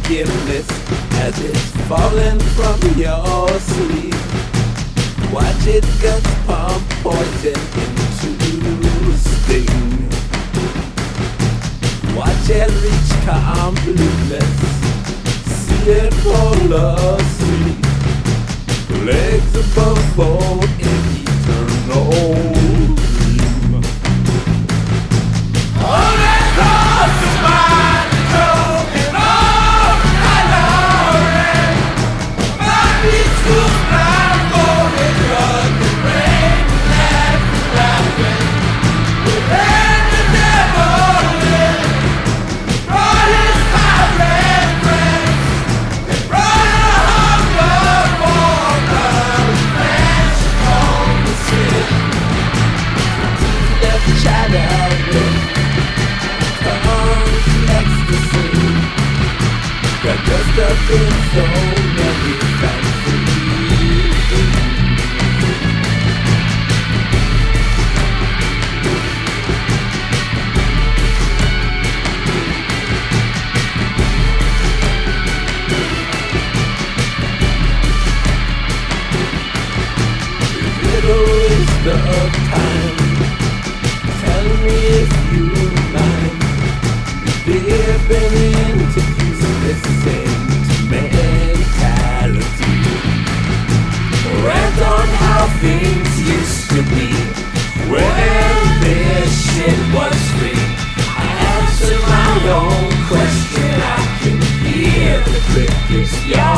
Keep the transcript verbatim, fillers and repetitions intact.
forgiveness as it's falling from your sleeve. Watch it guts pump poison into sting. Watch it reach completeness, see it fall asleep. Legs above board in eternal dream. All that cross is mine, choking on my glory. My beats will blind for the drug and rain and laughing. And the devil in brought his pirate friends. They brought a hunger for blood and strong to sin. Left shadow comes ecstasy. Got dressed up in so many fancies. Little waste of time. Tell me if you mind. You've been introduced this sentimentality. Rant on how things used to be when this shit was free. I answer my own question. I can hear the crickets yawn.